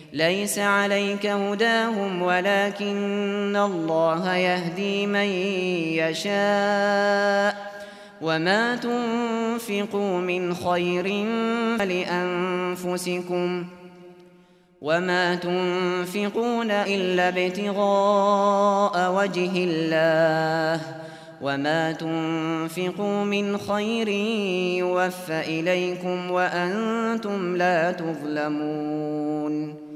ليس عليك هداهم ولكن الله يهدي من يشاء وما تنفقوا من خير فلأنفسكم وما تنفقون إلا ابتغاء وجه الله وما تنفقوا من خير يوفى إليكم وأنتم لا تظلمون